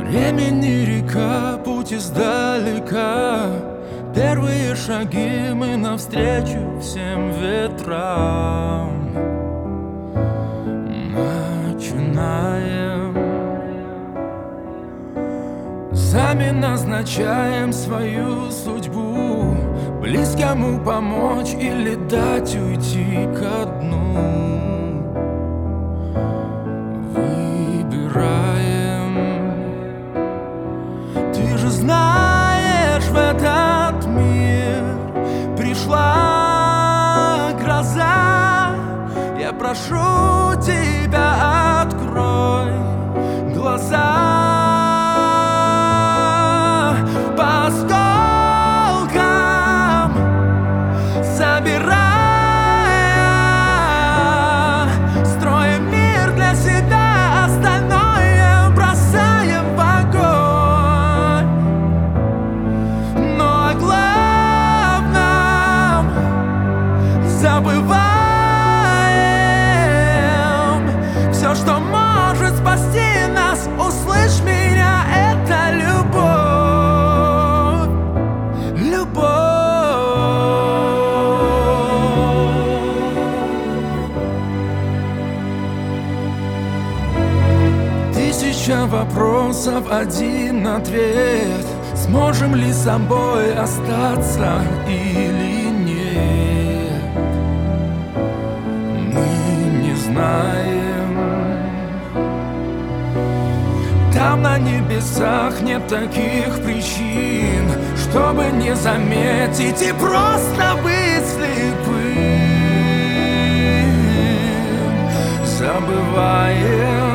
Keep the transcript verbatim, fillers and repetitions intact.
Времени река, путь издалека. Первые шаги мы навстречу всем ветрам начинаем. Сами назначаем свою судьбу, близкому помочь или дать уйти ко дну. Ты же знаешь, в этот мир пришла гроза. Я прошу тебя, открой глаза. По осколкам собирая, строим мир для себя, остальное бросаем в огонь. Но о главном забываем. Все, что может спасти нас, услышь меня, это любовь. Любовь. Тысяча вопросов, один ответ. Сможем ли собой остаться или нет? Мы не знаем. Там на небесах нет таких причин, чтобы не заметить и просто быть слепым. Забываем